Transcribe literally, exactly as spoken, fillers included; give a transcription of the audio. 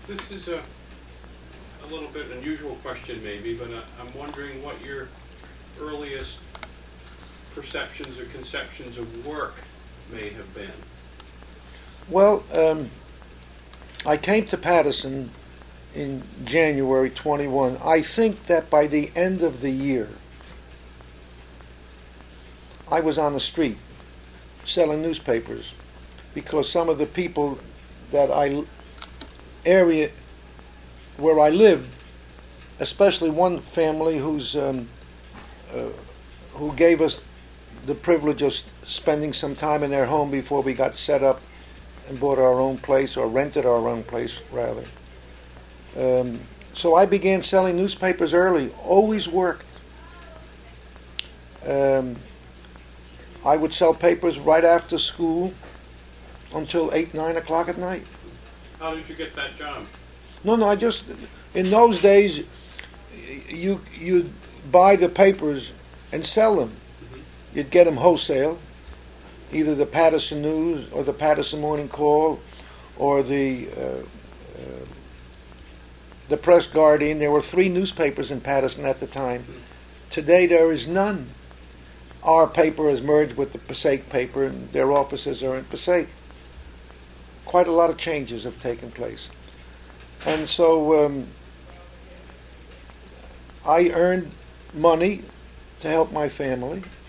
This is a, a little bit unusual question maybe, but I, I'm wondering what your earliest perceptions or conceptions of work may have been. Well, um, I came to Paterson in January twenty-one. I think that by the end of the year, I was on the street selling newspapers because some of the people that I area where I lived, especially one family who's um, uh, who gave us the privilege of spending some time in their home before we got set up and bought our own place, or rented our own place rather. Um, so I began selling newspapers early. Always worked. Um, I would sell papers right after school until eight, nine o'clock at night. How did you get that job? No, no, I just, in those days, you, you'd buy the papers and sell them. Mm-hmm. You'd get them wholesale, either the Paterson News or the Paterson Morning Call or the uh, uh, the Press Guardian. There were three newspapers in Paterson at the time. Mm-hmm. Today there is none. Our paper has merged with the Passaic paper, and their offices are in Passaic. Quite a lot of changes have taken place. And so um, I earned money to help my family.